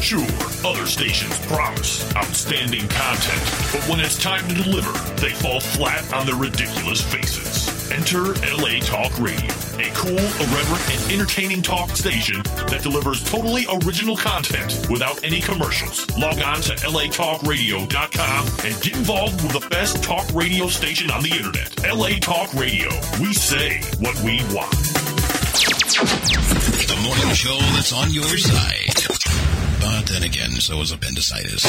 Sure, other stations promise outstanding content, but when it's time to deliver, they fall flat on their ridiculous faces. Enter LA Talk Radio, a cool, irreverent, and entertaining talk station that delivers totally original content without any commercials. Log on to latalkradio.com and get involved with the best talk radio station on the internet. LA Talk Radio. We say what we want. The morning show that's on your side. But then again, so is appendicitis.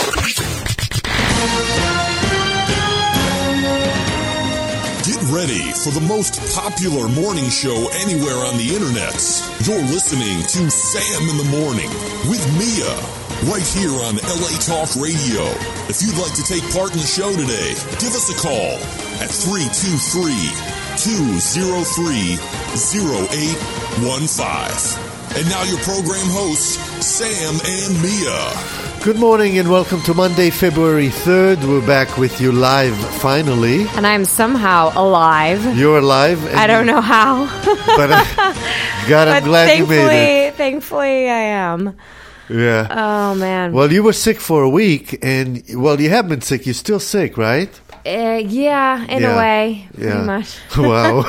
Get ready for the most popular morning show anywhere on the internet. You're listening to Sam in the Morning with Mia, right here on LA Talk Radio. If you'd like to take part in the show today, give us a call at 323-203-0815. And now your program hosts, Sam and Mia. Good morning and welcome to Monday, February 3rd. We're back with you live, finally. And I'm somehow alive. You're alive? I don't know how. But I'm glad you made it. Thankfully, I am. Yeah. Oh, man. Well, you were sick for a week, and, well, you have been sick. You're still sick, right? Yeah, in a way. Yeah. Pretty much. Wow.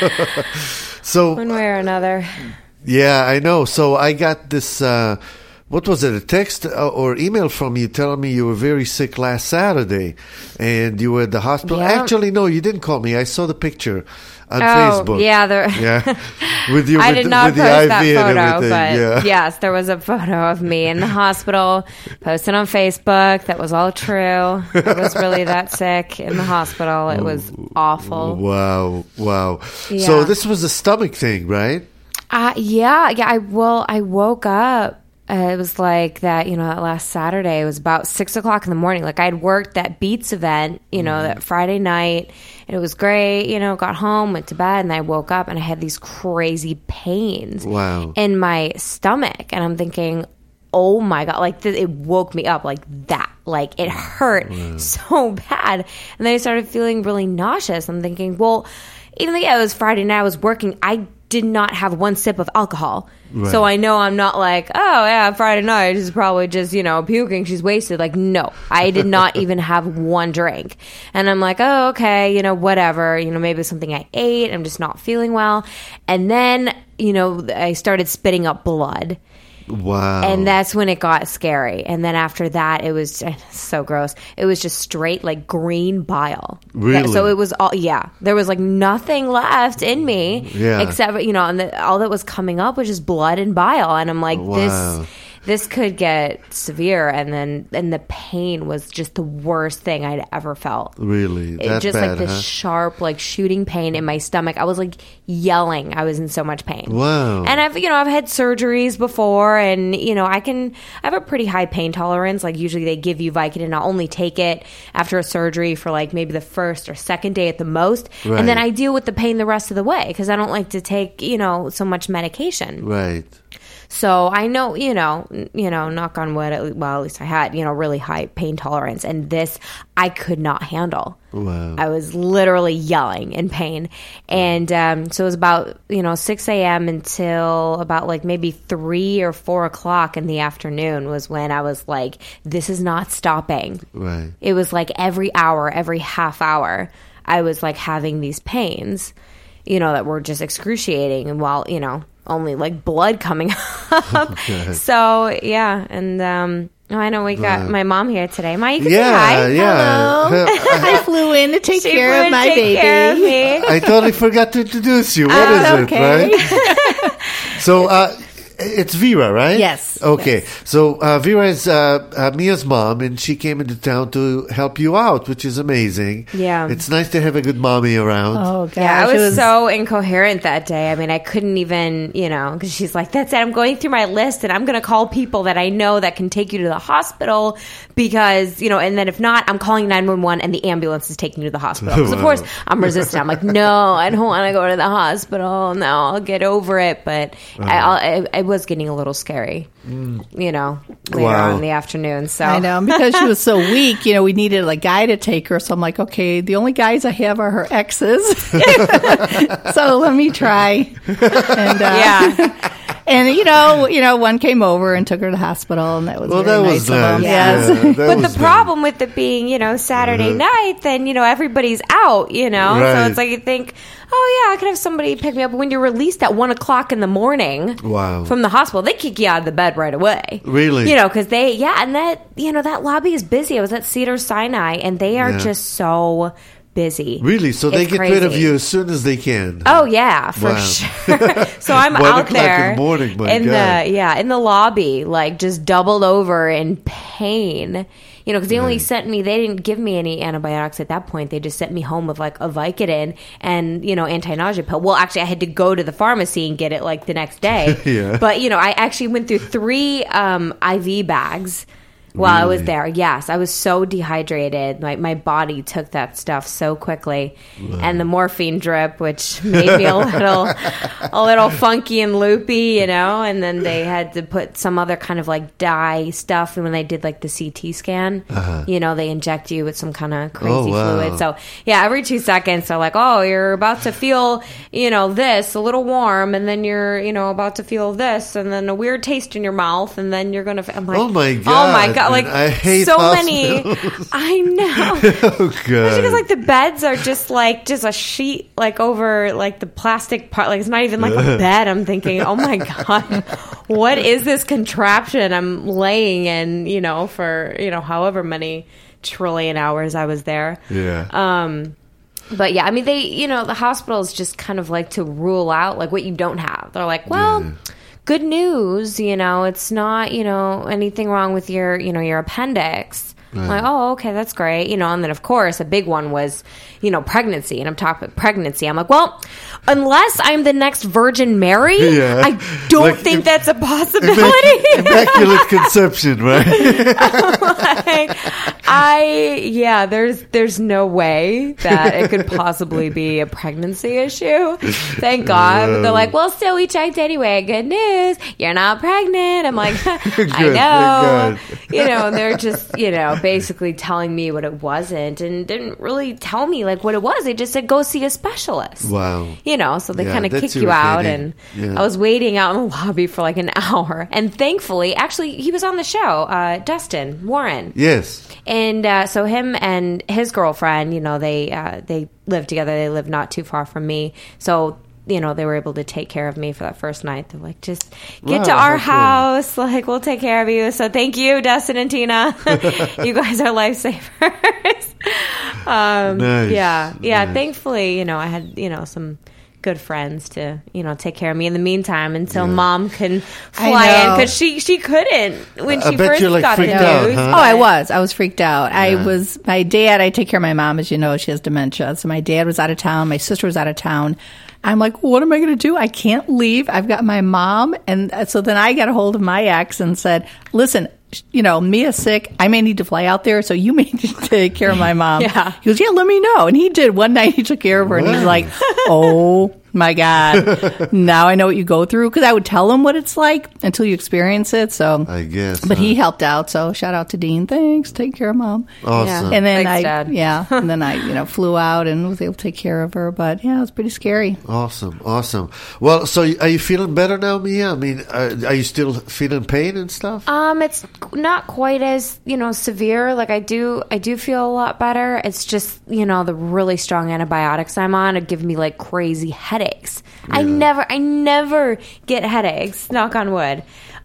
So one way or another. Yeah, I know. So I got this, what was it, a text or email from you telling me you were very sick last Saturday and you were at the hospital. Yep. Actually, no, you didn't call me. I saw the picture on Facebook. Yeah. With you, I did not with post the that IV and photo, everything. but yes, there was a photo of me in the hospital posted on Facebook. That was all true. I was really that sick in the hospital. It was awful. Wow. Yeah. So this was a stomach thing, right? Yeah. I woke up. It was like that, that last Saturday. It was about 6 o'clock in the morning. Like I'd worked that Beats event, that Friday night. And it was great, got home, went to bed, and I woke up and I had these crazy pains in my stomach. And I'm thinking, oh my God, like it woke me up like that. Like it hurt so bad. And then I started feeling really nauseous. I'm thinking, well, even though it was Friday night, I was working, I did not have one sip of alcohol. Right. So I know I'm not like, oh yeah, Friday night, she's probably just, puking, she's wasted. Like, no, I did not even have one drink. And I'm like, oh, okay, whatever, maybe it's something I ate, I'm just not feeling well. And then, I started spitting up blood. Wow. And that's when it got scary. And then after that, it was so gross. It was just straight like green bile. Really? So it was all, there was like nothing left in me except, and all that was coming up was just blood and bile. And I'm like, this could get severe. And the pain was just the worst thing I'd ever felt. Really? That just bad, like this sharp, like shooting pain in my stomach. I was like yelling. I was in so much pain. Wow. And I've had surgeries before, and I have a pretty high pain tolerance. Like usually they give you Vicodin. I'll only take it after a surgery for like maybe the first or second day at the most. Right. And then I deal with the pain the rest of the way because I don't like to take, so much medication. Right. So I know, knock on wood, at least I had, really high pain tolerance. And this, I could not handle. Wow. I was literally yelling in pain. And so it was about, 6 a.m. until about like maybe 3 or 4 o'clock in the afternoon was when I was like, this is not stopping. Right. It was like every hour, every half hour, I was like having these pains, that were just excruciating. And while, only like blood coming up. So yeah, and I know we got my mom here today. Ma, you can say hi. Yeah. Hello. I flew in to take care of my baby. Care of me. I totally forgot to introduce you. What is it, right? So it's Vera, right? Yes. Okay. Yes. So Vera is Mia's mom, and she came into town to help you out, which is amazing. Yeah. It's nice to have a good mommy around. Oh, gosh. Yeah, I was so incoherent that day. I mean, I couldn't even, because she's like, that's it. I'm going through my list, and I'm going to call people that I know that can take you to the hospital because, and then if not, I'm calling 911, and the ambulance is taking you to the hospital. Because, of course, I'm resistant. I'm like, no, I don't want to go to the hospital. No, I'll get over it. But it was getting a little scary, later on in the afternoon. So I know, because she was so weak, we needed a guy to take her. So I'm like, okay, the only guys I have are her exes. So let me try. And, And one came over and took her to the hospital, and that was Well, very that nice was of nice. them. Yeah, Yes. that But was the problem with it being, Saturday night, then, everybody's out, So Right. it's like you think, oh, yeah, I could have somebody pick me up. When you're released at 1 o'clock in the morning Wow. from the hospital, they kick you out of the bed right away. Really? Because and that lobby is busy. I was at Cedars-Sinai, and they are Yeah. just so busy. Really? So they It's get rid of crazy. you as soon as they can. Oh yeah, for Wow. sure. So I'm 1 out o'clock there in the morning, my in God. in the lobby, like just doubled over in pain. Because they only sent me, they didn't give me any antibiotics at that point. They just sent me home with like a Vicodin and, anti-nausea pill. Well, actually, I had to go to the pharmacy and get it like the next day. Yeah. But, I actually went through 3 IV bags while I was Really? there. Yes, I was so dehydrated. My body took that stuff so quickly. And the morphine drip, which made me a little funky and loopy, and then they had to put some other kind of like dye stuff. And when they did like the CT scan, they inject you with some kind of crazy Oh, wow. fluid. So yeah, every 2 seconds they're like, oh, you're about to feel, this a little warm, and then you're, about to feel this, and then a weird taste in your mouth, and then you're gonna. I'm like, Oh, my oh my God. god, like I hate so hospitals. many. I know. Oh, God. Because like the beds are just a sheet like over like the plastic part, like it's not even like a bed. I'm thinking, oh my god, what is this contraption I'm laying in? For however many trillion hours I was there. Yeah. But yeah, I mean they, the hospitals just kind of like to rule out like what you don't have. They're like, well. Yeah. Good news, it's not, anything wrong with your, your appendix. I'm like, oh, okay, that's great. And then, of course, a big one was, pregnancy. And I'm talking about pregnancy. I'm like, well, unless I'm the next Virgin Mary, Yeah. I don't Like, think that's a possibility. Immaculate conception, right? There's no way that it could possibly be a pregnancy issue. Thank God. But they're like, well, still, we checked anyway. Good news. You're not pregnant. I'm like, I Good, know. thank God. And they're just, basically telling me what it wasn't and didn't really tell me like what it was. They just said, go see a specialist. Wow. So they Yeah, kind of that's kick you out. irritating. And Yeah. I was waiting out in the lobby for like an hour. And thankfully, actually, he was on the show, Dustin Warren. Yes. And so him and his girlfriend, they live together. They live not too far from me. So, they were able to take care of me for that first night. They're like, just get Wow, to our how house. Like, we'll take care of you. So thank you, Dustin and Tina. You guys are lifesavers. Nice. Yeah. Nice. Thankfully, I had, some good friends to, take care of me in the meantime until mom can fly in. know. Because she couldn't when I she bet first you're, like, got the freaked out, news. huh? Oh, I was freaked out. My dad, I take care of my mom, as you know, she has dementia. So my dad was out of town. My sister was out of town. I'm like, what am I going to do? I can't leave. I've got my mom. And so then I got a hold of my ex and said, listen, Mia's sick. I may need to fly out there. So you may need to take care of my mom. Yeah. He goes, yeah, let me know. And he did. One night he took care of her and he's like, oh my God, now I know what you go through. Because I would tell him what it's like until you experience it. So I guess. but he helped out, so shout out to Dean. Thanks, take care of mom. Awesome. And then Thanks, Dad. and then I, flew out and was able to take care of her. But yeah, it was pretty scary. Awesome. Well, so are you feeling better now, Mia? I mean, are you still feeling pain and stuff? It's not quite as, severe. Like I do feel a lot better. It's just, the really strong antibiotics I'm on give me like crazy headaches. I never get headaches, knock on wood,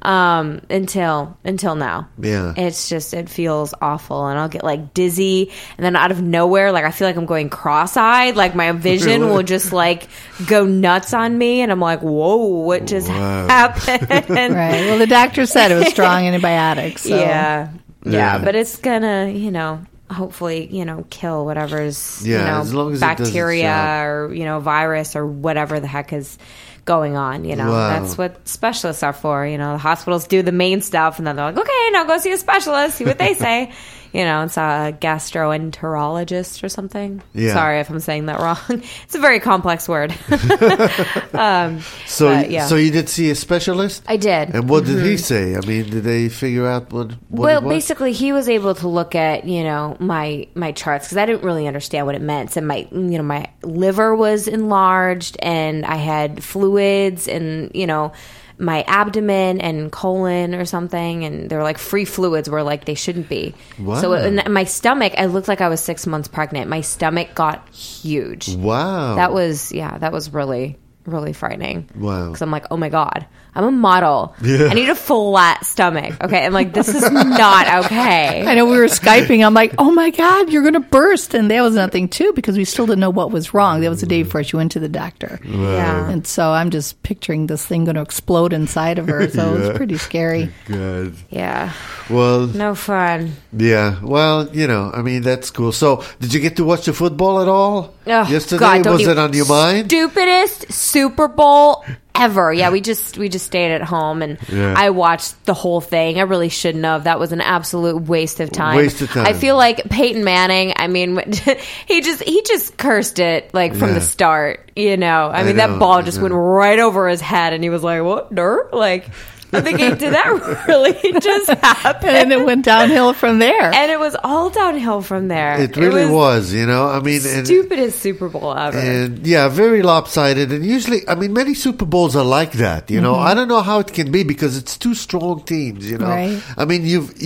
until now. Yeah. It's just, it feels awful, and I'll get like dizzy, and then out of nowhere, like I feel like I'm going cross-eyed, like my vision Really? will just like go nuts on me, and I'm like, whoa, what just happened? Right. Well, the doctor said it was strong antibiotics. So. Yeah, Yeah. but it's gonna, hopefully, kill whatever's, Yeah, as long as it does its bacteria job. or, virus or whatever the heck is going on, Wow. That's what specialists are for, the hospitals do the main stuff, and then they're like, okay, now go see a specialist, see what they say. It's a gastroenterologist or something. Yeah. Sorry if I'm saying that wrong. It's a very complex word. So yeah. so you did see a specialist? I did. And what did he say? I mean, did they figure out what Well, it was? basically, he was able to look at my charts because I didn't really understand what it meant. So my liver was enlarged, and I had fluids, and my abdomen and colon or something, and they were like free fluids where like they shouldn't be. Wow. So in my stomach, I looked like I was 6 months pregnant. My stomach got huge. Wow. That was really, really frightening. Wow. Because I'm like, oh my God, I'm a model. Yeah. I need a flat stomach. Okay. And like, this is not okay. I know we were Skyping. I'm like, oh my God, you're going to burst. And that was nothing too, because we still didn't know what was wrong. That was the day before she went to the doctor. Yeah. And so I'm just picturing this thing going to explode inside of her. So it was pretty scary. Good. Yeah. Well, No fun. yeah. Well, I mean, that's cool. So, did you get to watch the football at all Oh, yesterday? God, don't Was even- it on your mind? Stupidest Super Bowl ever. Yeah, we just stayed at home and Yeah. I watched the whole thing. I really shouldn't have. That was an absolute waste of time. Waste of time. I feel like Peyton Manning, I mean, he just cursed it like from Yeah. the start, I mean, know, that ball I just know. went right over his head and he was like, "What? Dirt?" Like, I'm thinking, did that really just happen? And it went downhill from there. And it was all downhill from there. It really was, I mean, Stupidest Super Bowl ever. and yeah, very lopsided. And usually, I mean, many Super Bowls are like that. I don't know how it can be because it's two strong teams. Right. I mean,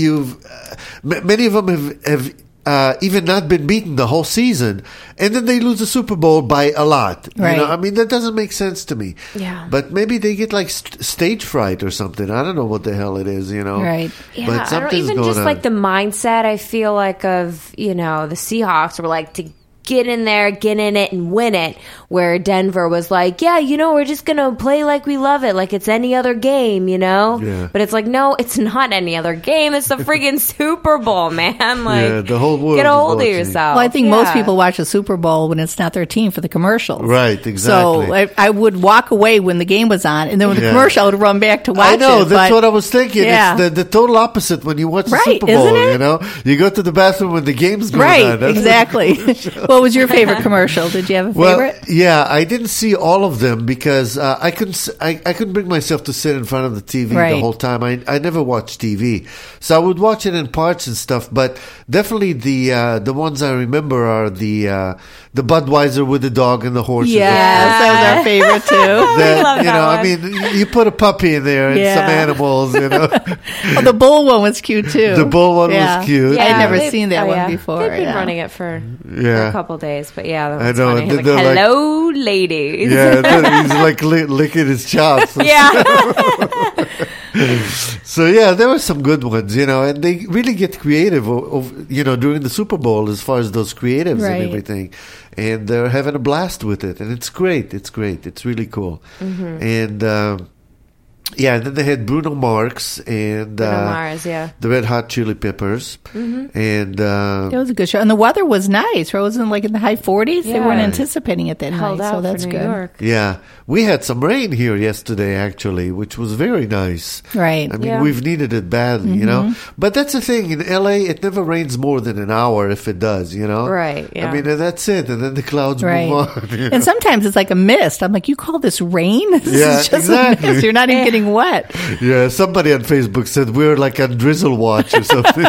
many of them have even not been beaten the whole season, and then they lose the Super Bowl by a lot. Right. I mean, that doesn't make sense to me. Yeah. But maybe they get like stage fright or something. I don't know what the hell it is. Right. Yeah, But I don't something's even going just on. like the mindset I feel like of, the Seahawks were like to get in there, get in it and win it, where Denver was like, yeah, we're just going to play like we love it, like it's any other game, Yeah. But it's like, no, it's not any other game. It's the friggin' Super Bowl, man. Like, Yeah, the whole world get is a hold of watching. yourself. Well, I think most Yeah. people watch the Super Bowl when it's not their team for the commercials. Right, exactly. So I would walk away when the game was on, and then when the Yeah. commercial, I would run back to watch I know, it. that's but- what I was thinking. Yeah. It's the total opposite when you watch the Right, Super Bowl, isn't it? You go to the bathroom when the game's going Right, on. That's- exactly. What was your favorite commercial? Did you have a Well, favorite? yeah, I didn't see all of them because I couldn't bring myself to sit in front of the TV the Right. whole time. I never watched TV, so I would watch it in parts and stuff. But definitely the ones I remember are the Budweiser with the dog and the horses. Yes, that was our favorite too. That, love that I one. mean, you put a puppy in there and Yeah. some animals, Oh, the bull one was cute too. The bull one was cute. I'd never they've- seen that oh, one yeah. before. They've been yeah. running it for Yeah. a couple days, but yeah, that I was know, funny. and He's like, they're like- hello, ladies. Yeah, he's like licking his chops. Yeah. So yeah, there were some good ones, and they really get creative, during the Super Bowl as far as those creatives Right. and everything, and they're having a blast with it, and it's great. It's great. It's really cool, and yeah, and then they had Bruno Mars and Bruno Mars, yeah. the Red Hot Chili Peppers, and It was a good show, and the weather was nice. Right? It wasn't like in the high 40s. They Yeah. weren't anticipating it that Held night, out so that's for New good. York. yeah, we had some rain here yesterday, actually, which was very nice. Right. I mean, Yeah. we've needed it badly, But that's the thing. In LA, it never rains more than an hour if it does, Right, yeah. I mean, and that's it. And then the clouds Right. move on. And sometimes it's like a mist. I'm like, you call this rain? This Yeah, is just exactly. a mist. You're not even getting wet. Yeah, somebody on Facebook said we're like on drizzle watch or something.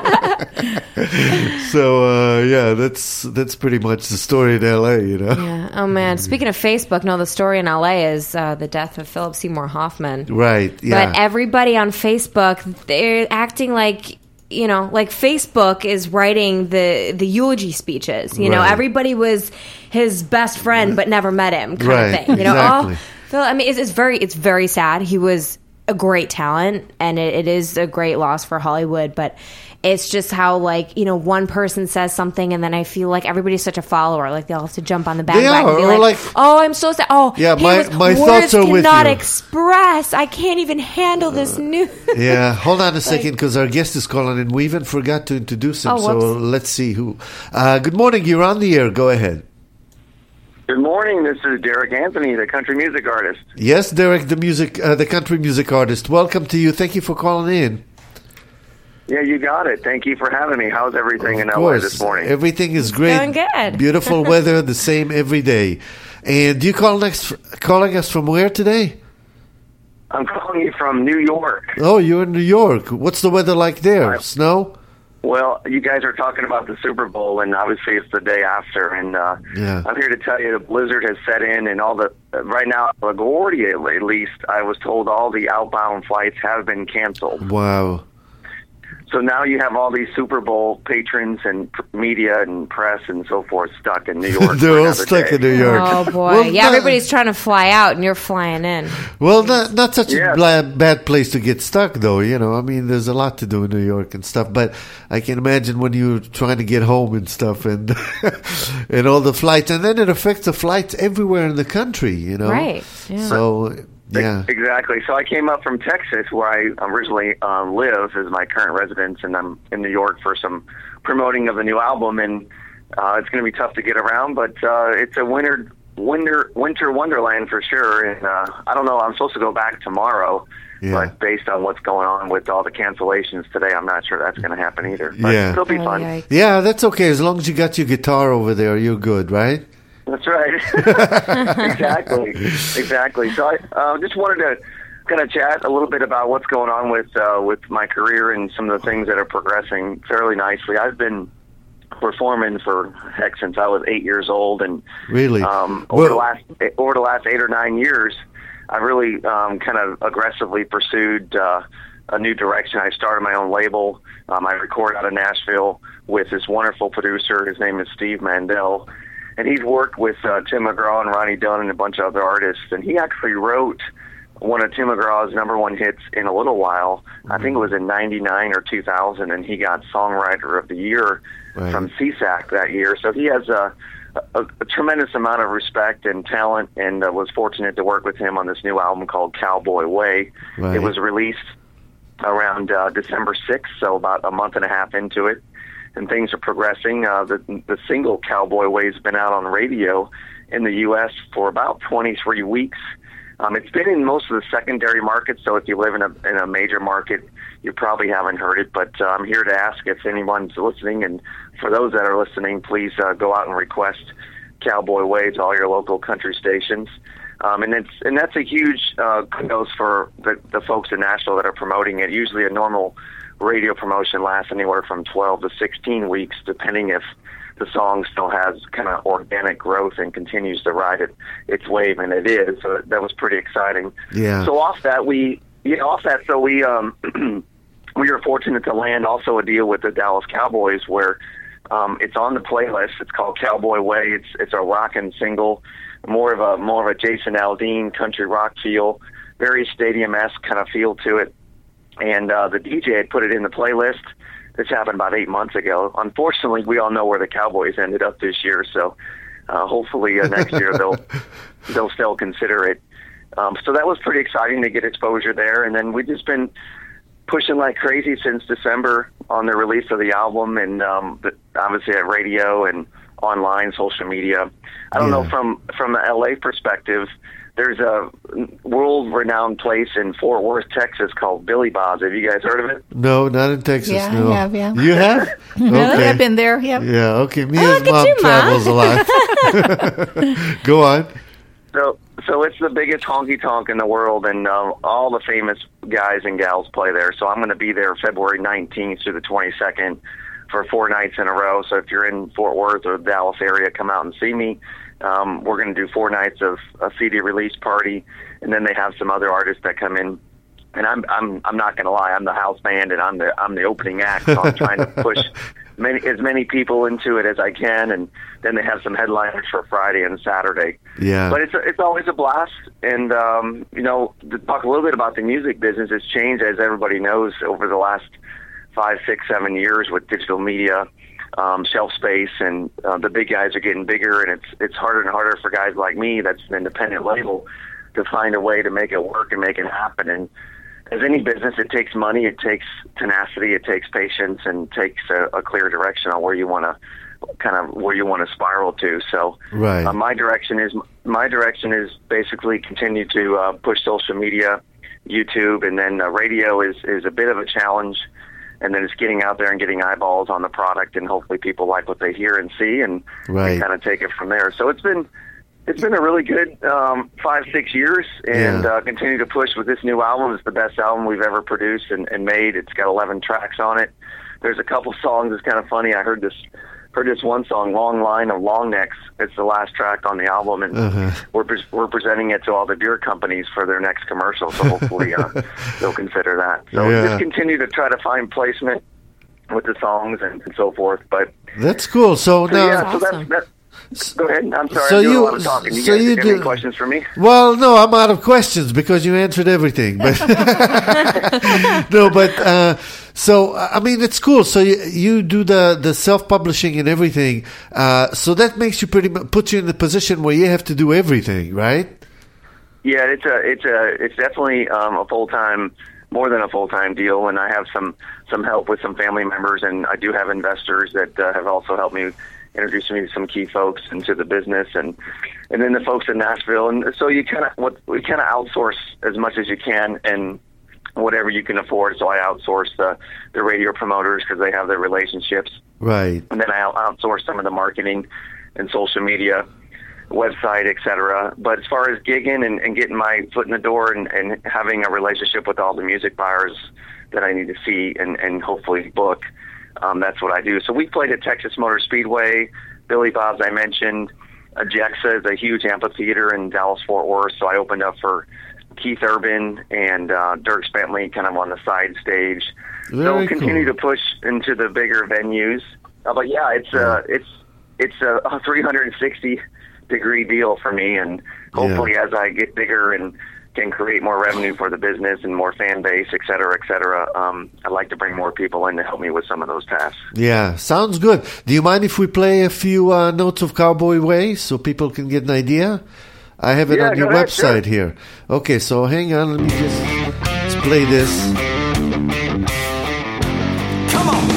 So, yeah, that's pretty much the story in LA, Yeah. Oh man. Speaking of Facebook, no, the story in LA is the death of Philip Seymour Hoffman. Right, yeah. But everybody on Facebook, they're acting like like Facebook is writing the eulogy speeches. Right. Everybody was his best friend but never met him, kind Right, of thing. exactly. Phil. I mean, it's very sad. He was a great talent, and it is a great loss for Hollywood. But it's just how one person says something, and then I feel like everybody's such a follower. Like they'll have to jump on the bandwagon are, and be or like, like- "Oh, I'm so sad. Oh, Yeah, he my was- thoughts words are with cannot you." express. I can't even handle this news." Yeah, hold on a second because our guest is calling and we even forgot to introduce him. Oh, so whoops. let's see who. Good morning. You're on the air. Go ahead. Good morning. This is Derek Anthony, the country music artist. Yes, Derek, the country music artist. Welcome to you. Thank you for calling in. Yeah, you got it. Thank you for having me. How's everything in Of LA course, this morning? everything is great. going good. Beautiful weather, the same every day. And you calling us from where today? I'm calling you from New York. Oh, you're in New York. What's the weather like there? Right. Snow? Well, you guys are talking about the Super Bowl, and obviously it's the day after. And I'm here to tell you the blizzard has set in, and all the right now, LaGuardia at least, I was told all the outbound flights have been canceled. Wow. So now you have all these Super Bowl patrons and media and press and so forth stuck in New York. They're all stuck in New York. Oh, boy. Well, yeah, everybody's trying to fly out, and you're flying in. Well, not such a bad place to get stuck, though. You know, I mean, there's a lot to do in New York and stuff. But I can imagine when you're trying to get home and stuff, and and all the flights, and then it affects the flights everywhere in the country. You know, right? Yeah. So. Yeah, exactly. So I came up from Texas, where I originally live as my current residence, and I'm in New York for some promoting of the new album. And it's going to be tough to get around, but it's a winter wonderland for sure. And I don't know. I'm supposed to go back tomorrow, but based on what's going on with all the cancellations today, I'm not sure that's going to happen either. But it'll be fun. Yikes. Yeah, that's okay. As long as you got your guitar over there, you're good, right? That's right. Exactly. So I just wanted to kind of chat a little bit about what's going on with my career and some of the things that are progressing fairly nicely. I've been performing for since I was 8 years old, and really over the last 8 or 9 years, I really kind of aggressively pursued a new direction. I started my own label. I record out of Nashville with this wonderful producer. His name is Steve Mandel. And he's worked with Tim McGraw and Ronnie Dunn and a bunch of other artists. And he actually wrote one of Tim McGraw's #1 hits in a little while. I think it was in 99 or 2000, and he got Songwriter of the Year from CSAC that year. So he has a tremendous amount of respect and talent, and was fortunate to work with him on this new album called Cowboy Way. Right. It was released around December 6th, so about a month and a half into it. And things are progressing. The single Cowboy Way has been out on radio in the U.S. for about 23 weeks. It's been in most of the secondary markets, so if you live in a major market, you probably haven't heard it. But I'm here to ask if anyone's listening, and for those that are listening, please go out and request Cowboy Way to all your local country stations. And that's a huge kudos for the folks in Nashville that are promoting it. Usually a normal radio promotion lasts anywhere from 12 to 16 weeks, depending if the song still has kind of organic growth and continues to ride its wave, and it is. So that was pretty exciting. Yeah. So we were fortunate to land also a deal with the Dallas Cowboys where it's on the playlist. It's called Cowboy Way. It's a rockin' single, more of a Jason Aldean country rock feel, very stadium-esque kind of feel to it. And the DJ had put it in the playlist. This happened about 8 months ago. Unfortunately, we all know where the Cowboys ended up this year, so hopefully next year they'll still consider it. So that was pretty exciting to get exposure there. And then we've just been pushing like crazy since December on the release of the album, and obviously at radio and online, social media. I don't know, from the LA perspective, there's a world-renowned place in Fort Worth, Texas called Billy Bob's. Have you guys heard of it? No, not in Texas. Yeah, no. I have, yeah. You have? Really? Okay. I've been there, yep. Yeah, okay. Mia's mom travels a lot. Go on. So it's the biggest honky-tonk in the world, and all the famous guys and gals play there. So I'm going to be there February 19th through the 22nd for 4 nights in a row. So if you're in Fort Worth or the Dallas area, come out and see me. We're going to do 4 nights of a CD release party, and then they have some other artists that come in. And I'm not going to lie, I'm the house band, and I'm the opening act. So I'm trying to push as many people into it as I can, and then they have some headliners for Friday and Saturday. Yeah. But it's always a blast, and to talk a little bit about the music business, it's changed, as everybody knows, over the last 5, 6, 7 years with digital media. Shelf space, and the big guys are getting bigger, and it's harder and harder for guys like me that's an independent label to find a way to make it work and make it happen. And as any business, it takes money, it takes tenacity, it takes patience, and takes a clear direction on where you want to spiral to. So right. My direction is basically continue to push social media, YouTube, and then radio is a bit of a challenge. And then it's getting out there and getting eyeballs on the product, and hopefully people like what they hear and see, and kind of take it from there. So it's been a really good 5-6 years, and continue to push with this new album. It's the best album we've ever produced and made. It's got 11 tracks on it. there's a couple songs. It's kind of funny. I heard this one song, Long Line of Long Necks. It's the last track on the album, and we're presenting it to all the beer companies for their next commercial, so hopefully they'll consider that. So just continue to try to find placement with the songs and so forth. But that's cool. So now, go ahead. I'm sorry. I'm doing a lot of talking. You guys have any questions for me? Well, no, I'm out of questions because you answered everything. But no, but so I mean, it's cool. So you do the self-publishing and everything. So that makes you puts you in the position where you have to do everything, right? Yeah, it's definitely a full-time, more than a full-time deal. And I have some help with some family members, and I do have investors that have also helped me, introduce me to some key folks into the business, and then the folks in Nashville. And so we kind of outsource as much as you can, and whatever you can afford. So I outsource the radio promoters because they have their relationships. Right. And then I outsource some of the marketing and social media, website, etc. But as far as gigging and getting my foot in the door and having a relationship with all the music buyers that I need to see and hopefully book, that's what I do. So we played at Texas Motor Speedway, Billy Bob's I mentioned. JEXA is a huge amphitheater in Dallas-Fort Worth, so I opened up for Keith Urban and Dierks Bentley kind of on the side stage. So we'll continue to push into the bigger venues. But yeah, it's a 360-degree deal for me, and hopefully as I get bigger and can create more revenue for the business and more fan base, et cetera, I'd like to bring more people in to help me with some of those tasks. Yeah, sounds good. Do you mind if we play a few notes of Cowboy Way so people can get an idea? I have it on your website here. Okay, so hang on. Let me let's play this. Come on.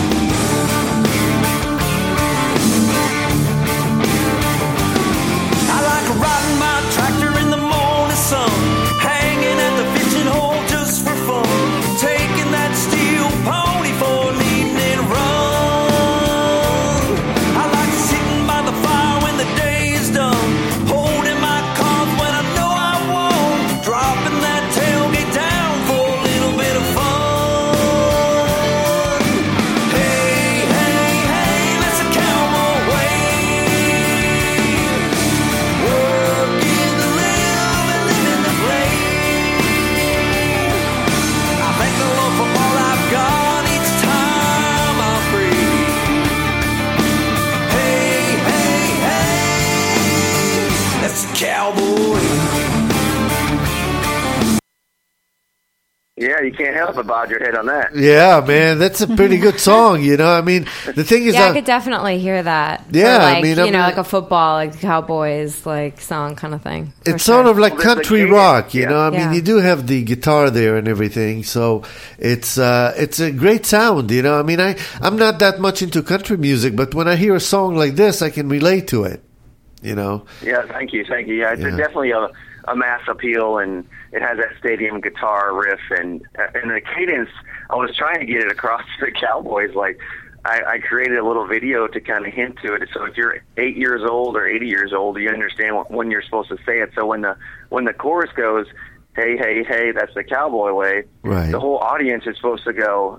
I like riding my tractor in the morning sun, hanging at the fishing hole just for fun, taking that steel pony for an evening run. I like sitting by the fire when the day is done, holding my cards when I know I won, dropping that tailgate down for a little bit of fun. Hey, hey, hey, that's the cowboy way. Working to live and living to play. I thank the Lord for all I've got each time I'm free. Hey, hey, hey, that's the cowboy. Yeah, you can't help but bob your head on that. Yeah, man, that's a pretty good song. You know, I mean, the thing is, Yeah, I could definitely hear that. Yeah, Or like, I mean, like a football, like Cowboys, like song kind of thing. for it's sort sure. of like Well, that's country the rock, you yeah. know. I mean, Yeah. you do have the guitar there and everything, so it's a great sound, you know. I mean, I'm not that much into country music, but when I hear a song like this, I can relate to it, you know. Yeah, thank you. Yeah, it's definitely a mass appeal, and it has that stadium guitar riff and the cadence. I was trying to get it across to the Cowboys. Like, I created a little video to kind of hint to it. So if you're 8 years old or 80 years old, you understand when you're supposed to say it. So when the chorus goes, hey, hey, hey, that's the Cowboy way, Right. the whole audience is supposed to go,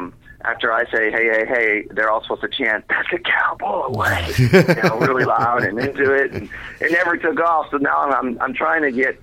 after I say, hey, hey, hey, they're all supposed to chant, that's the Cowboy way, really loud and into it. And it never took off. So now I'm trying to get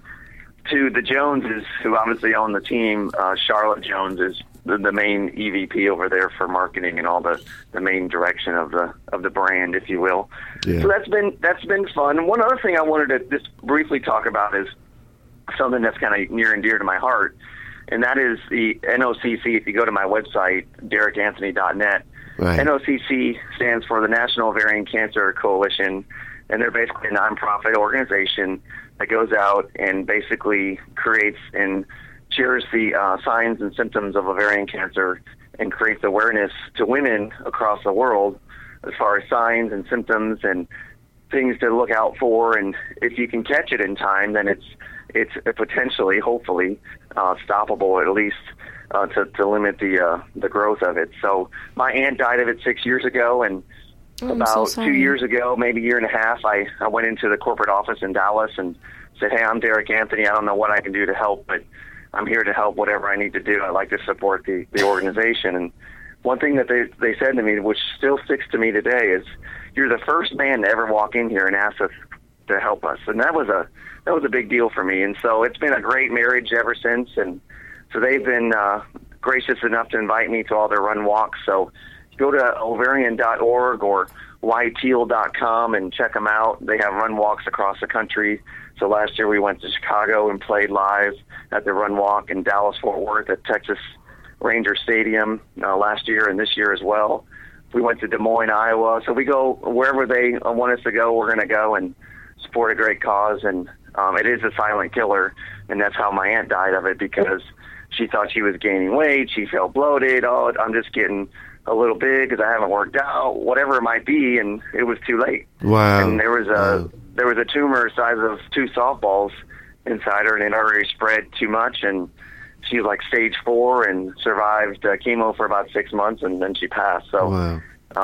to the Joneses, who obviously own the team. Charlotte Jones is the main EVP over there for marketing and all the main direction of the brand, if you will. Yeah. So that's been fun. And one other thing I wanted to just briefly talk about is something that's kind of near and dear to my heart, and that is the NOCC. If you go to my website, DerrickAnthony.net, Right. NOCC stands for the National Ovarian Cancer Coalition, and they're basically a nonprofit organization that goes out and basically creates and shares the signs and symptoms of ovarian cancer and creates awareness to women across the world as far as signs and symptoms and things to look out for. And if you can catch it in time, then it's potentially, hopefully, stoppable, at least to limit the growth of it. So my aunt died of it 6 years ago, and about 2 years ago, maybe a year and a half, I went into the corporate office in Dallas and said, hey, I'm Derrick Anthony. I don't know what I can do to help, but I'm here to help whatever I need to do. I'd like to support the organization. And one thing that they said to me, which still sticks to me today, is you're the first man to ever walk in here and ask us to help us, and that was a big deal for me. And so it's been a great marriage ever since. And so they've been gracious enough to invite me to all their run walks. So go to ovarian.org or yteal.com and check them out. They have run walks across the country. So last year we went to Chicago and played live at the run walk, in Dallas-Fort Worth at Texas Ranger Stadium last year, and this year as well. We went to Des Moines, Iowa. So we go wherever they want us to go, we're going to go and support a great cause. And it is a silent killer, and that's how my aunt died of it, because she thought she was gaining weight. She felt bloated. Oh, I'm just getting a little big because I haven't worked out, whatever it might be, and it was too late. Wow. And there was a tumor the size of 2 softballs inside her, and it already spread too much, and she was like stage 4 and survived chemo for about 6 months, and then she passed. So, wow.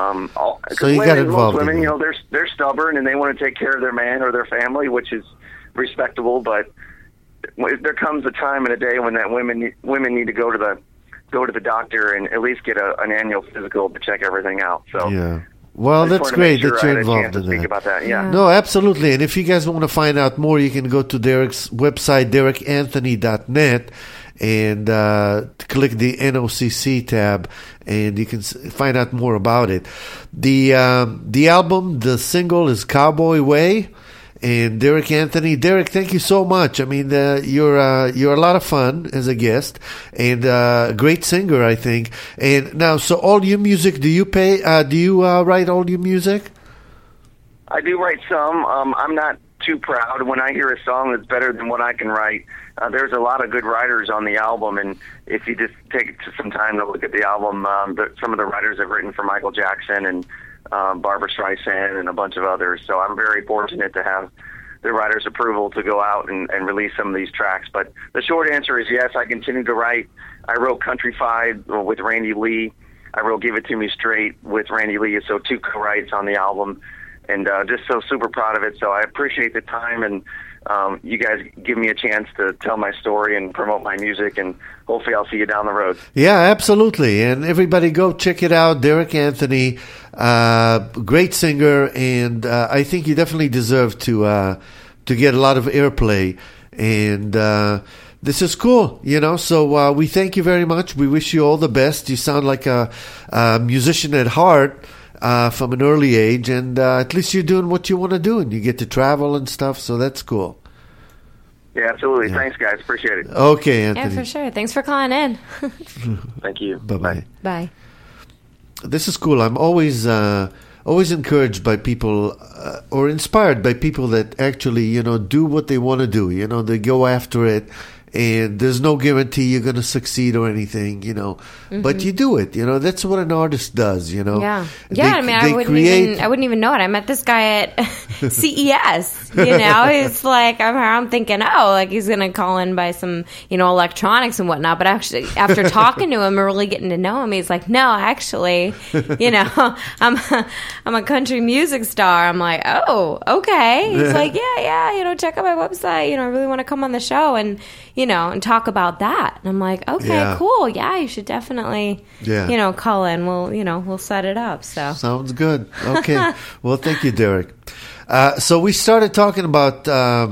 So you got involved. Most women, in it. they're stubborn and they want to take care of their man or their family, which is respectable. But there comes a time and a day when that women need to go to the doctor and at least get an annual physical to check everything out. So yeah. Well, that's great that you're involved in that. Speak about that. Yeah. No, absolutely. And if you guys want to find out more, you can go to Derek's website, derekanthony.net, and click the NOCC tab, and you can find out more about it. The album, the single is Cowboy Way, and Derek Anthony. Derek, thank you so much. I mean, you're a lot of fun as a guest, and a great singer, I think. And now, so all your music, do you write all your music? I do write some. I'm not too proud when I hear a song that's better than what I can write. There's a lot of good writers on the album, and if you just take some time to look at the album, some of the writers have written for Michael Jackson and Barbra Streisand and a bunch of others. So I'm very fortunate to have the writer's approval to go out and release some of these tracks. But the short answer is yes, I continue to write. I wrote Countryfied with Randy Lee. I wrote Give It To Me Straight with Randy Lee, so 2 co-writes on the album. And just so super proud of it. So I appreciate the time, and you guys give me a chance to tell my story and promote my music, and hopefully I'll see you down the road. Yeah, absolutely. And everybody go check it out. Derek Anthony, great singer, and I think you definitely deserve to get a lot of airplay. And this is cool, so we thank you very much. We wish you all the best. You sound like a musician at heart. From an early age, and at least you're doing what you want to do, and you get to travel and stuff, so that's cool. Yeah, absolutely. Yeah. Thanks, guys. Appreciate it. Okay, Anthony. Yeah, for sure. Thanks for calling in. Thank you. Bye-bye. Bye. This is cool. I'm always encouraged by people or inspired by people that actually, do what they want to do. They go after it. And there's no guarantee you're going to succeed or anything, but you do it. That's what an artist does. Yeah. I wouldn't even know it. I met this guy at CES. It's like I'm thinking, he's going to call in by some, electronics and whatnot. But actually, after talking to him and really getting to know him, he's like, no, actually, I'm a country music star. I'm like, oh, okay. He's like, yeah. Check out my website. I really want to come on the show and and talk about that. And I'm like, okay, cool. Yeah, you should definitely, call in. We'll set it up. So sounds good. Okay. Well, thank you, Derek. So we started talking about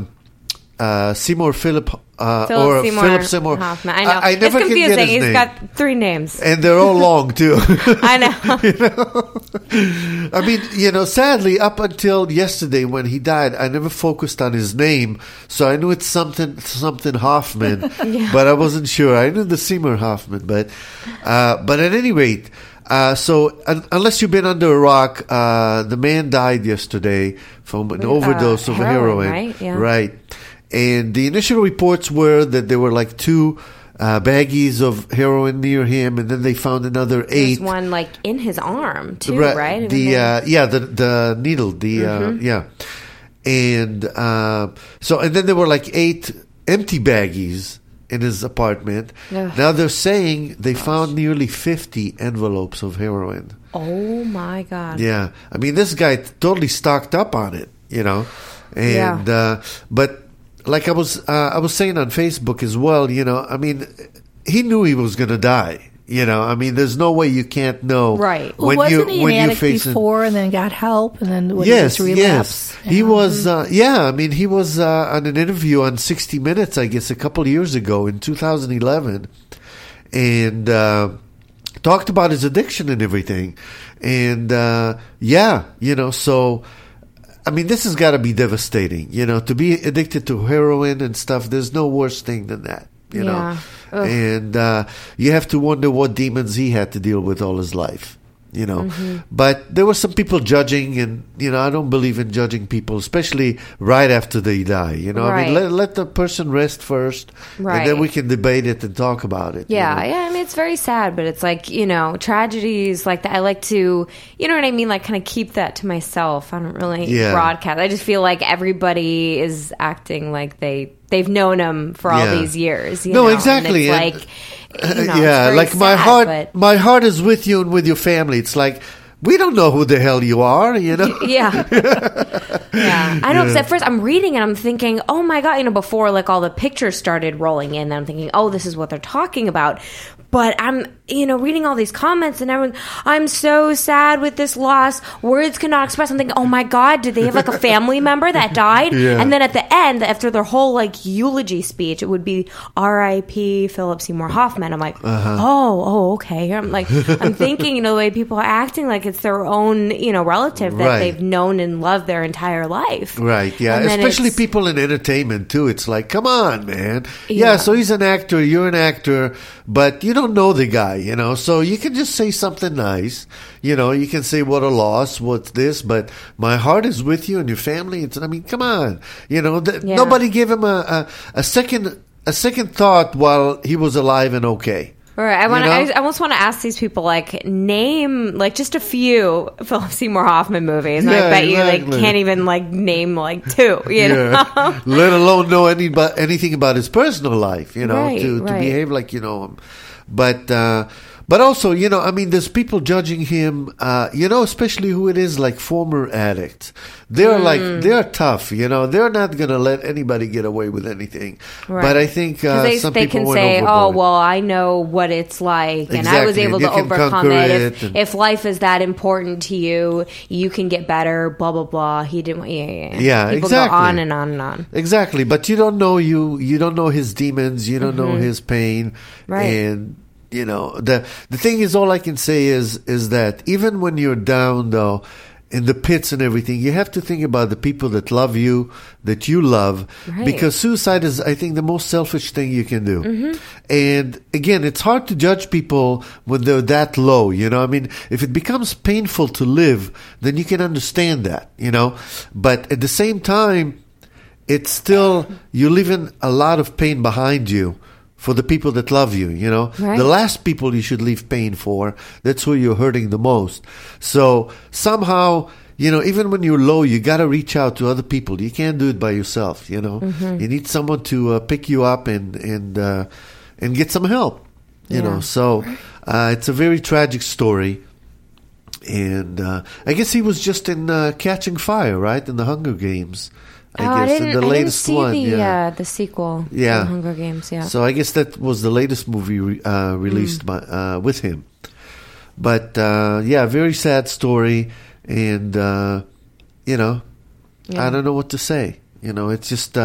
Seymour Philip Seymour Hoffman. I know. I never it's confusing. Can get his He's name. Got 3 names. And they're all long, too. I know. I mean, sadly, up until yesterday when he died, I never focused on his name. So I knew it's something Hoffman, but I wasn't sure. I knew the Seymour Hoffman. But at any rate, so unless you've been under a rock, the man died yesterday from an overdose of heroin. Right? Yeah. Right. And the initial reports were that there were like 2 baggies of heroin near him, and then they found another 8. There's one in his arm too, right? The needle, and and then there were 8 empty baggies in his apartment. Ugh. Now they're saying they found nearly 50 envelopes of heroin. Oh my God! Yeah, I mean this guy totally stocked up on it, and but. Like I was saying on Facebook as well, I mean, he knew he was going to die, You know, I mean, there's no way you can't know. Right. Well, wasn't he an addict before and then got help and then would Yes, just relapse? yes. He was, I mean, he was on an interview on 60 Minutes, I guess, a couple of years ago in 2011, and talked about his addiction and everything. And, you know, so, I mean, this has got to be devastating, you know, to be addicted to heroin and stuff. There's no worse thing than that. You know, and you have to wonder what demons he had to deal with all his life, you know. But there were some people judging, and, you know, I don't believe in judging people, especially right after they die, you know. I mean, let the person rest first, and then we can debate it and talk about it. Yeah, you know? I mean, it's very sad, but it's like, you know, tragedies like that, I like to, you know what I mean, like kind of keep that to myself. I don't really broadcast. I just feel like everybody is acting like they've known him for all these years. You know? Exactly. And it's like, you know, it's like sad, my heart is with you and with your family. It's like, we don't know who the hell you are, you know? Yeah. Yeah. I know, because at first I'm reading and I'm thinking, oh my God, you know, before like all the pictures started rolling in, I'm thinking, oh, this is what they're talking about. But I'm, you know, reading all these comments and everyone, I'm so sad with this loss. Words cannot express. I'm thinking, oh my God, did they have like a family member that died? Yeah. And then at the end, after their whole like eulogy speech, it would be R.I.P. Philip Seymour Hoffman. I'm like, oh, okay. I'm like, I'm thinking, you know, the way people are acting like it's their own, you know, relative that they've known and loved their entire life. Right, yeah. And especially people in entertainment, too. It's like, come on, man. Yeah, so he's an actor, you're an actor, but you don't know the guy, you know, so you can just say something nice. You know, you can say, what a loss, what's this, but my heart is with you and your family. I mean, come on. You know, nobody gave him a second thought while he was alive and okay. Right. I almost want to ask these people, like, name, like, just a few Philip Seymour Hoffman movies. And I bet you, like, can't even, like, name, like, two, you know? Let alone know anything about his personal life, you know, to behave like you know him. But also, you know, I mean, there's people judging him, you know, especially who it is, like former addicts. They're tough, you know. They're not going to let anybody get away with anything. Right. But I think some they people can went say, overboard. oh, well, I know what it's like, and I was able to overcome it. If life is that important to you, you can get better, blah, blah, blah. He didn't, Yeah, people exactly. go on and on and on. Exactly. But you don't know you don't know his demons. You don't know his pain. Right. And, you know, the thing is, all I can say is that even when you're down, though, in the pits and everything, you have to think about the people that love you, that you love, because suicide is, I think, the most selfish thing you can do. And again, it's hard to judge people when they're that low, you know. I mean, if it becomes painful to live, then you can understand that, you know. But at the same time, it's still, you're leaving a lot of pain behind you for the people that love you, you know. Right. The last people you should leave pain for, that's who you're hurting the most. So somehow, you know, even when you're low, you got to reach out to other people. You can't do it by yourself, you know. You need someone to pick you up and get some help, you know. So it's a very tragic story. And I guess he was just in Catching Fire, right, in the Hunger Games. I guess in the latest one, the sequel, to Hunger Games. Yeah. So I guess that was the latest movie released with him. But very sad story, and you know, I don't know what to say. You know, it's just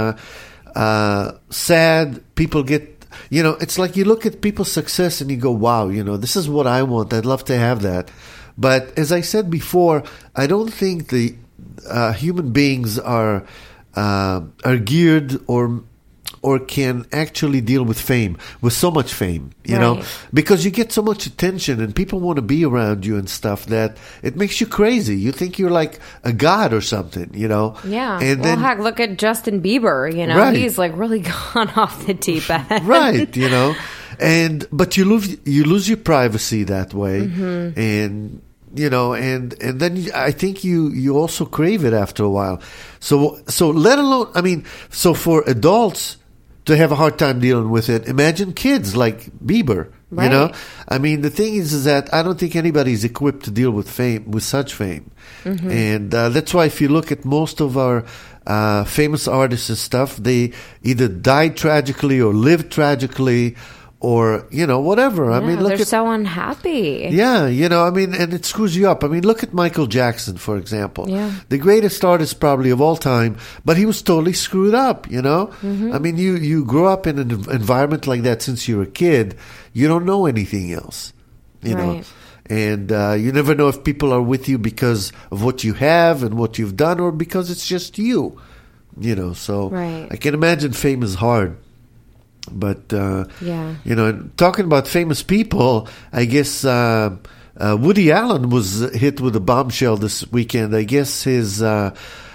sad. People get, you know, it's like you look at people's success and you go, wow, you know, this is what I want. I'd love to have that. But as I said before, I don't think the human beings are geared or can actually deal with fame, with so much fame, you know, because you get so much attention and people want to be around you and stuff that it makes you crazy. You think you're like a god or something, you know. Yeah. And well, heck, look at Justin Bieber, you know, he's like really gone off the deep end. Right, you know, but you lose your privacy that way, and you know, and then I think you also crave it after a while. So let alone, I mean, so for adults to have a hard time dealing with it, imagine kids like Bieber, you know? I mean, the thing is that I don't think anybody's equipped to deal with fame, with such fame. And that's why if you look at most of our famous artists and stuff, they either died tragically or lived tragically, or, whatever. I mean, look they're at... so unhappy. Yeah, and it screws you up. I mean, look at Michael Jackson, for example. Yeah. The greatest artist probably of all time, but he was totally screwed up, Mm-hmm. I mean, you grow up in an environment like that since you're a kid. You don't know anything else, know. Right. And you never know if people are with you because of what you have and what you've done or because it's just you, So Right. I can imagine fame is hard. But, talking about famous people, I guess Woody Allen was hit with a bombshell this weekend. I guess Mia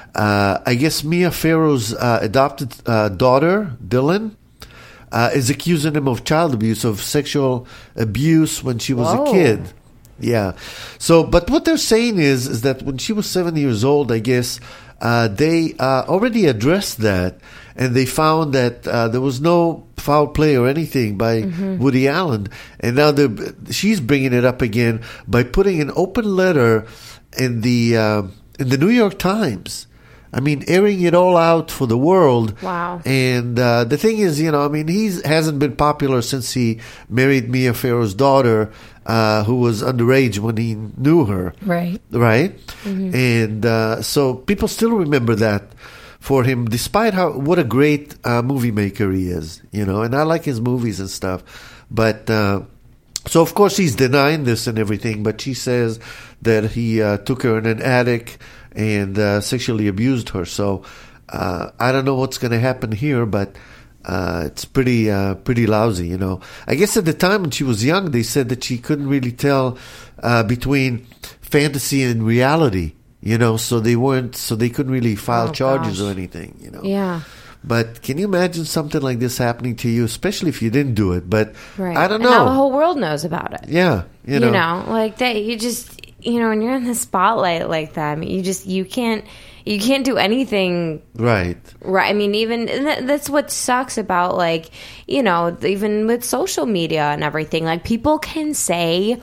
Farrow's adopted daughter, Dylan, is accusing him of child abuse, of sexual abuse when she was a kid. Yeah. So, but what they're saying is that when she was 7 years old, I guess, they already addressed that, and they found that there was no foul play or anything by Woody Allen. And now she's bringing it up again by putting an open letter in the New York Times. I mean, airing it all out for the world. Wow. And the thing is, he hasn't been popular since he married Mia Farrow's daughter, who was underage when he knew her. Right. Right? Mm-hmm. And so people still remember that for him, despite what a great movie maker he is, and I like his movies and stuff. But so, of course, he's denying this and everything, but she says that he took her in an attic and sexually abused her. So I don't know what's going to happen here, but it's pretty lousy, I guess at the time when she was young, they said that she couldn't really tell between fantasy and reality, so they couldn't really file charges or anything, Yeah. But can you imagine something like this happening to you, especially if you didn't do it? But Right. I don't know. And now the whole world knows about it. Yeah, like that. You just, when you're in the spotlight like that, I mean, you can't do anything. Right. Right. I mean, even that's what sucks about, like, even with social media and everything. Like, people can say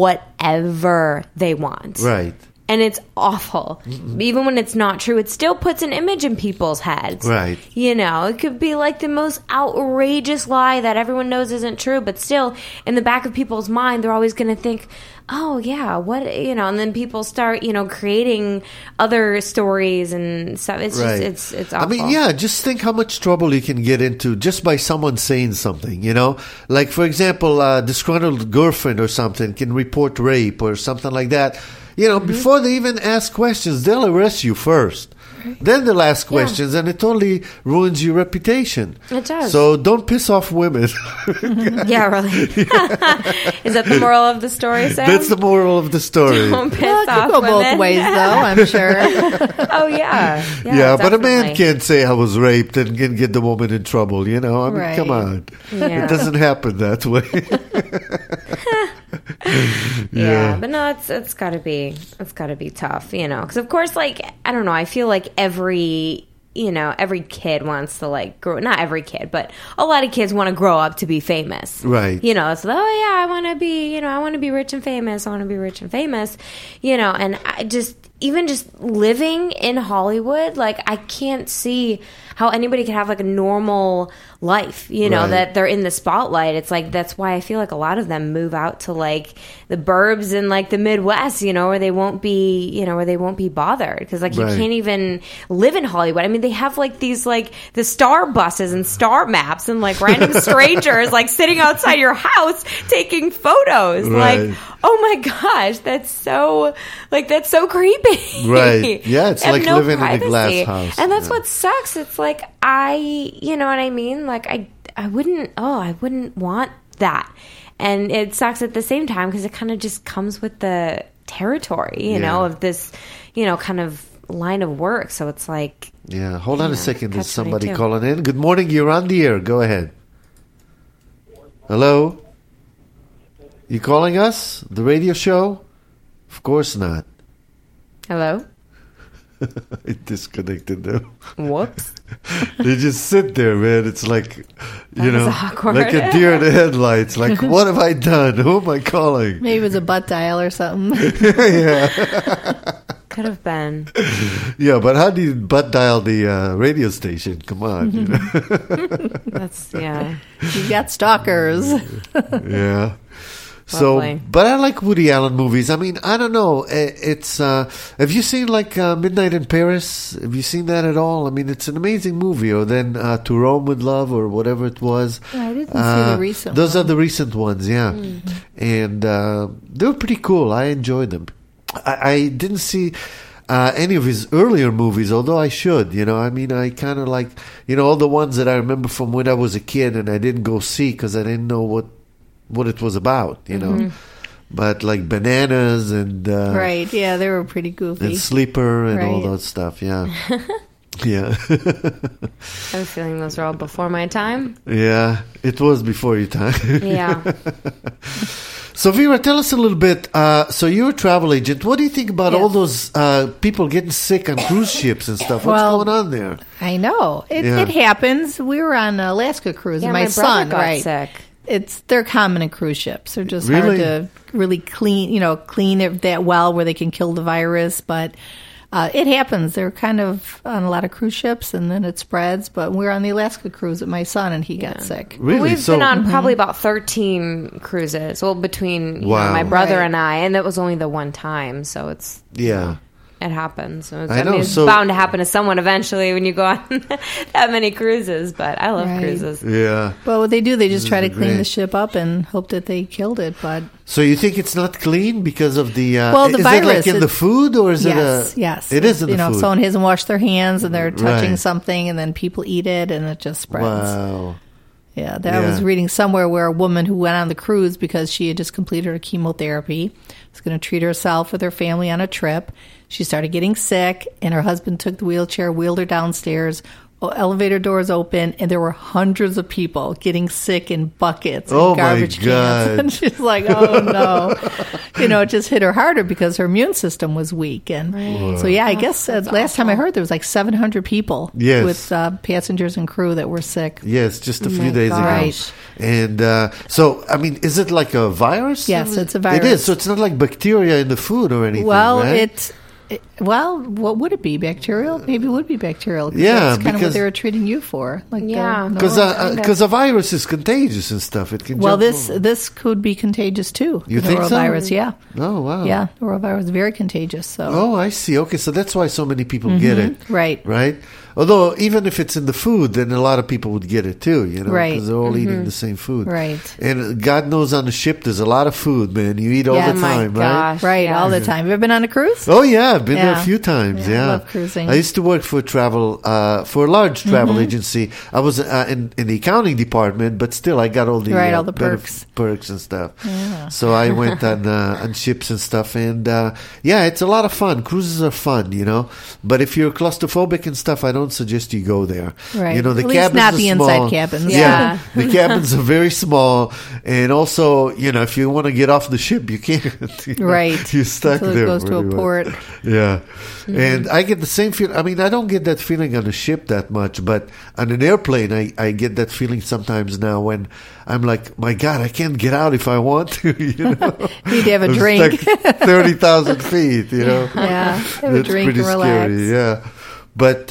whatever they want. Right. And it's awful. Mm-hmm. Even when it's not true, it still puts an image in people's heads. Right. It could be like the most outrageous lie that everyone knows isn't true, but still, in the back of people's mind, they're always going to think, oh, yeah, what, and then people start, creating other stories and stuff. It's right. just, it's awful. I mean, yeah, just think how much trouble you can get into just by someone saying something, Like, for example, a disgruntled girlfriend or something can report rape or something like that. Before they even ask questions, they'll arrest you first. Then they'll ask questions, and it totally ruins your reputation. It does. So don't piss off women. Yeah, really. Is that the moral of the story, Sam? That's the moral of the story. Don't piss Well, it off could go women. both ways, though, I'm sure. Oh, yeah. Yeah, but a man definitely. can't say I was raped and can get the woman in trouble, I mean, Right. come on. Yeah. It doesn't happen that way. Yeah, but no, it's got to be tough, because of course, like, I don't know, I feel like every kid wants to, like, grow, not every kid, but a lot of kids want to grow up to be famous. Right. It's, I want to be, I want to be rich and famous. And I even just living in Hollywood, like, I can't see how anybody can have, like, a normal life, Right. that they're in the spotlight. It's like, that's why I feel like a lot of them move out to, like, the burbs in, like, the Midwest, where they won't be, bothered. Because, like, you Right. can't even live in Hollywood. I mean, they have, like, these, like, the star buses and star maps and, like, random strangers, like, sitting outside your house taking photos. Right. Like, oh my gosh, that's so creepy. Right. Yeah, it's They have like no living in a glass privacy. house. And that's Yeah. what sucks. It's like, you know what I mean? Like, I wouldn't want that. And it sucks at the same time because it kind of just comes with the territory, you know, of this, kind of line of work. So it's like, Yeah, hold on a second. There's somebody catch-22. calling in. Good morning. You're on the air. Go ahead. Hello? You calling us? The radio show? Of course not. hello? It disconnected them. Whoops. They just sit there, man. It's like, That was awkward. like a deer in the headlights. Like, what have I done? Who am I calling? Maybe it was a butt dial or something. Yeah. Could have been. Yeah, but how do you butt dial the radio station? Come on. You know? That's, yeah. You got stalkers. Yeah. So, Lovely. but I like Woody Allen movies. I mean, I don't know. It's have you seen like Midnight in Paris? Have you seen that at all? I mean, it's an amazing movie. Or then To Rome with Love, or whatever it was. I didn't see the recent Those one. are the recent ones, yeah. And they were pretty cool. I enjoyed them. I didn't see any of his earlier movies, although I should. You know, I mean, I kind of like, you know, all the ones that I remember from when I was a kid and I didn't go see because I didn't know what it was about, you know. But like Bananas and Right, yeah, they were pretty goofy. and Sleeper and all Right. that stuff, yeah. Yeah. I have a feeling those are all before my time. Yeah, it was before your time. Yeah. So Vera, tell us a little bit. So you're a travel agent. What do you think about Yes. all those people getting sick on cruise ships and stuff? What's Well, going on there? I know. Yeah. It happens. We were on an Alaska cruise, Yeah, and my my, brother son, got right? sick. They're common in cruise ships. They're just Really? hard to really clean it that well where they can kill the virus. But it happens. They're kind of on a lot of cruise ships, and then it spreads. But we're on the Alaska cruise with my son, and he got sick. Really? We've So been on probably about 13 cruises. Well, between you Wow. know, my brother Right. and I, and that was only the one time. So yeah. it happens. So I know, mean, it's so- bound to happen to someone eventually when you go on that many cruises. But I love Right. cruises. Yeah. Well, what they do, they just try to clean great. the ship up and hope that they killed it. But So you think it's not clean because of the Well, the is it like virus, in the food or is yes, it yes, it is in you the know, food. if someone hasn't washed their hands and they're touching Right. something, and then people eat it, and it just spreads. Wow. Yeah, I was Yeah. reading somewhere where a woman who went on the cruise because she had just completed her chemotherapy was going to treat herself with her family on a trip. She started getting sick, and her husband took the wheelchair, wheeled her downstairs. Elevator doors open, and there were hundreds of people getting sick in buckets and Oh, my garbage cans. God. And she's like, "Oh no!" You know, it just hit her harder because her immune system was weak. And so, yeah, I guess last time I heard there was like 700 people Yes. with passengers and crew that were sick. Yes, just a few my days ago. gosh. And so, I mean, is it like a virus? Yes, it's a It virus. is. So it's not like bacteria in the food or anything, Well, right? well, what would it be? Bacterial? Maybe it would be bacterial. 'cause Yeah, that's kind of because- what they were treating you for. Like, Yeah. the Because a virus is contagious and stuff. It can well, jump this could be contagious too. You the think so? norovirus, yeah, Oh, wow. yeah, norovirus is very contagious. So, Oh, I see. Okay, so that's why so many people get it. right. Right? Although, even if it's in the food, then a lot of people would get it too, you know, Right. because they're all eating the same food. Right. And God knows on the ship, there's a lot of food, man. You eat all Yeah, the my time, right? gosh. right, yeah. all the time. Have you ever been on a cruise? Oh yeah, I've been there a Yeah. few times. Yeah, I Yeah, love cruising. I used to work for for a large travel agency. I was in the accounting department, but still, I got all the Right, all the perks and stuff. So I went on ships and stuff, and yeah, it's a lot of fun. Cruises are fun, you know. But if you're claustrophobic and stuff, I don't suggest you go there. Right. You know, the At least cabins not are the small. inside cabins. Yeah, the cabins are very small, and also, you know, if you want to get off the ship, you can't. You know, Right. You're stuck Until it there. goes to a pretty much. port. Yeah. And I get the same feeling. I mean, I don't get that feeling on a ship that much, but on an airplane, I get that feeling sometimes now when I'm like, my God, I can't get out if I want to, you know. Need to have a I'm drink. stuck 30,000 feet, you know. Yeah, have a That's drink pretty and relax. scary, yeah. But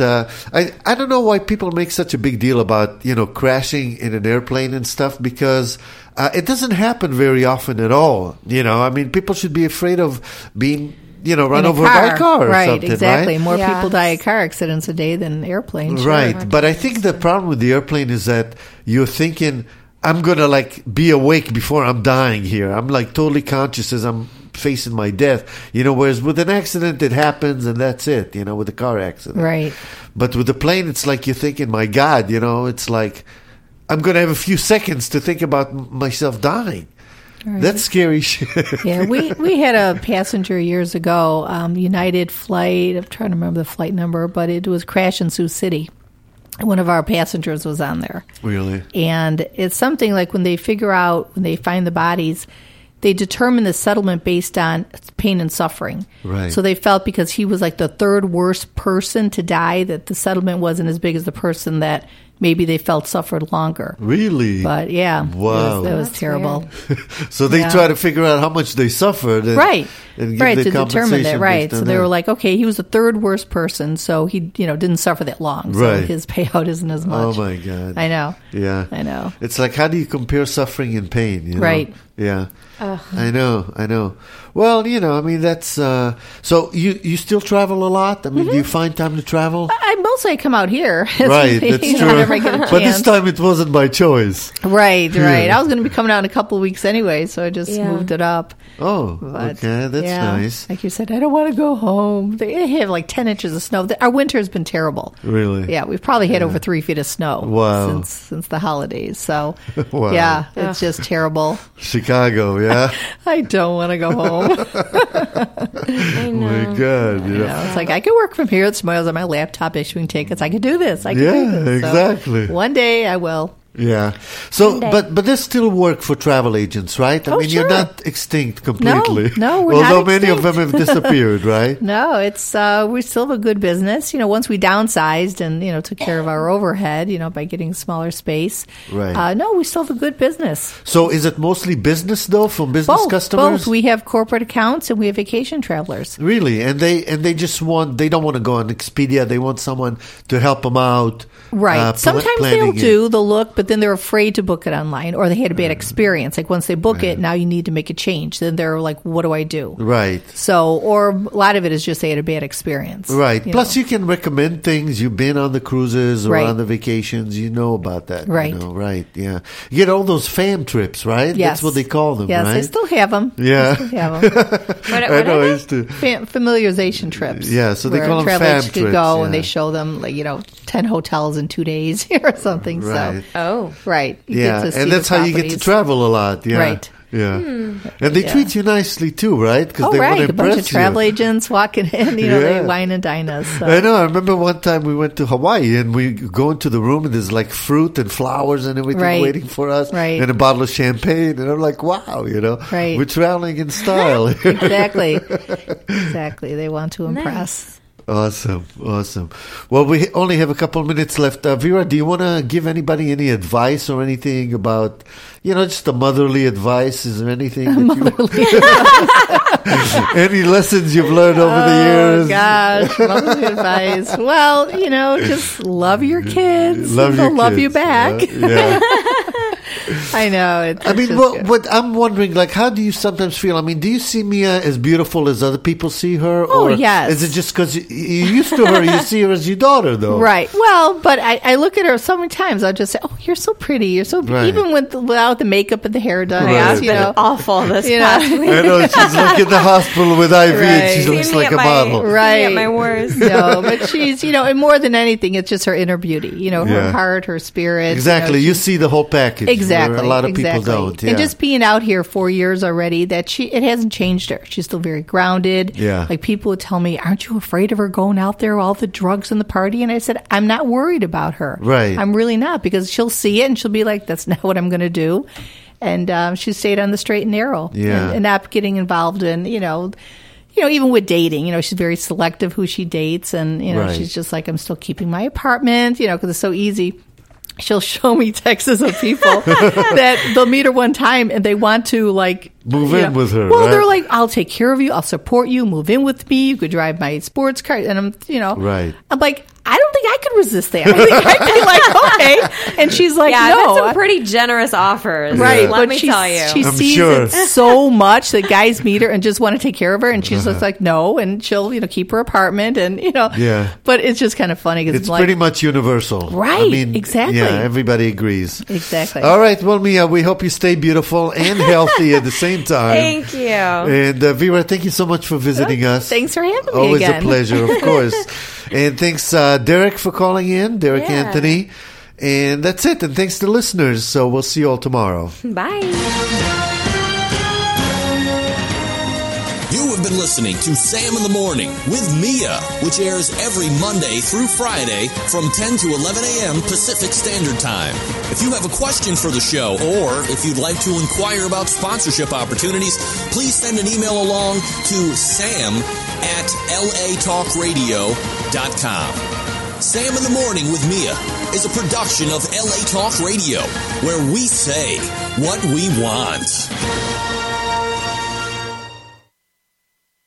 I don't know why people make such a big deal about, you know, crashing in an airplane and stuff, because it doesn't happen very often at all. You know, I mean, people should be afraid of being, you know, run In a over by a car or right, something, exactly. right? More Yeah. people die in car accidents a day than airplanes. sure. Right. But I think the problem with the airplane is that you're thinking, I'm going to like be awake before I'm dying here. I'm like totally conscious as I'm facing my death, you know, whereas with an accident, it happens and that's it, you know, with a car accident. Right. But with the plane, it's like you're thinking, my God, you know, it's like I'm going to have a few seconds to think about myself dying. That's scary shit. Yeah, we had a passenger years ago, United flight. I'm trying to remember the flight number, but it was crash in Sioux City. One of our passengers was on there. Really? And it's something like when they find the bodies, they determine the settlement based on pain and suffering. Right. So they felt because he was like the third worst person to die, that the settlement wasn't as big as the person that maybe they felt suffered longer. Really? But yeah, Wow. it was terrible. So they Yeah. try to figure out how much they suffered. And, Right. And give Right, the to determine that, compensation right. based So on they that. were like, okay, he was the third worst person, so he, didn't suffer that long. So Right. his payout isn't as much. Oh, my God. I know. Yeah. I know. It's like, how do you compare suffering and pain? You know? Right. Yeah. I know. Well, I mean, that's, so you still travel a lot? I mean, do you find time to travel? I mostly come out here. Right, that's true. Whenever I get a But this chance. time it wasn't by choice. Right. Yeah. I was going to be coming out in a couple of weeks anyway, so I just moved it up. Oh, But, okay. That's yeah, nice. Like you said, I don't want to go home. They have like 10 inches of snow. Our winter has been terrible. Really? Yeah, we've probably had over 3 feet of snow Wow. since the holidays. So, Wow. yeah, it's just terrible. Chicago, yeah? I don't want to go home. I know. My God. You know, it's like I could work from here. It's tomorrow's on my laptop issuing tickets. I could do this. I could Yeah, do this. So exactly. one day I will. Yeah. So, Someday. but there's still work for travel agents, right? I Oh, mean, you're sure. not extinct completely. No, we're not Although many of them extinct. have disappeared, right? No, it's we still have a good business. Once we downsized and took care of our overhead, by getting smaller space. Right. No, we still have a good business. So, is it mostly business though, from business Both. customers? We have corporate accounts and we have vacation travelers. Really, and they just they don't want to go on Expedia. They want someone to help them out. Right. Sometimes they'll planning it. do the look, but then they're afraid to book it online or they had a bad experience. Like once they book it, now you need to make a change. Then they're like, what do I do? Right. So, or a lot of it is just they had a bad experience. Right. you Plus, know. you can recommend things. You've been on the cruises or Right. on the vacations. You know about that. Right. Right. Yeah. You get all those fam trips, right? Yes. That's what they call them, Yes, right? I still have them. Yeah. I still have them. What I know. are I they? used to. Familiarization trips. Yeah, so they where call them travel fam agents could trips, go yeah. and they show them 10 hotels in 2 days or something. Right. So, Oh. right. You Yeah, get to see and that's the how you get to properties. travel a lot. Yeah. Right. Yeah. And they Yeah. treat you nicely too, right? Because Oh, they want right. to A bunch of impress travel you. agents walking in, Yeah. they wine and dine us. So. I know. I remember one time we went to Hawaii and we go into the room and there's like fruit and flowers and everything Right. waiting for us, Right. and a bottle of champagne, and I'm like, wow, Right. we're traveling in style. Exactly. Exactly. They want to impress. Awesome. Well, we only have a couple of minutes left. Vera, do you want to give anybody any advice or anything about, just the motherly advice? Is there anything? Any lessons you've learned over the years? Oh, gosh. Motherly advice. Well, just love your kids. Love They'll your love you kids, back. yeah. I know. It's I mean, just good. what I'm wondering, like, how do you sometimes feel? I mean, do you see Mia as beautiful as other people see her? Oh, or yes. Is it just because you're used to her, you see her as your daughter, though? Right. Well, but I look at her so many times. I'll just say, "Oh, you're so pretty. You're so Right. even without the makeup and the hair done." Right. Yeah, it's you been know. awful this You know. past week. I know, she's like in the hospital with IV and she Right. looks See me like at a my- model. Right. At my worst. No, but she's, and more than anything, it's just her inner beauty. Her Yeah. heart, her spirit. Exactly. You she's- see the whole package. Exactly. where a lot of people exactly. don't. Yeah. And just being out here 4 years already, it hasn't changed her. She's still very grounded. Yeah. Like people would tell me, "Aren't you afraid of her going out there, all the drugs and the party?" And I said, "I'm not worried about her. Right. I'm really not, because she'll see it and she'll be like, that's not what I'm going to do." And she stayed on the straight and narrow. Yeah. And not getting involved in, even with dating, she's very selective who she dates. And, Right. she's just like, I'm still keeping my apartment, because it's so easy. She'll show me texts of people that they'll meet her one time and they want to Move in with her, Well, right? they're like, "I'll take care of you. I'll support you. Move in with me. You could drive my sports car." And Right. I'm like, I don't think I could resist that. I think I'd be like, okay. And she's like, Yeah, no. that's some pretty generous offers. Right, Let but me she, tell you. she I'm sees sure. it so much that guys meet her and just want to take care of her, and she's just like, no, and she'll keep her apartment, and Yeah. But it's just kind of funny because It's pretty much universal. Right, I mean, exactly. Yeah, everybody agrees. Exactly. All right. Well, Mia, we hope you stay beautiful and healthy at the same time. Thank you. And Vera, thank you so much for visiting us. Thanks for having me Always again. a pleasure, of course. And thanks, Derek, for calling in, Derek Yeah. Anthony. And that's it. And thanks to listeners. So we'll see you all tomorrow. Bye. You have been listening to Sam in the Morning with Mia, which airs every Monday through Friday from 10 to 11 a.m. Pacific Standard Time. If you have a question for the show, or if you'd like to inquire about sponsorship opportunities, please send an email along to sam@latalkradio.com. Sam in the Morning with Mia. is a production of LA Talk Radio, where we say what we want.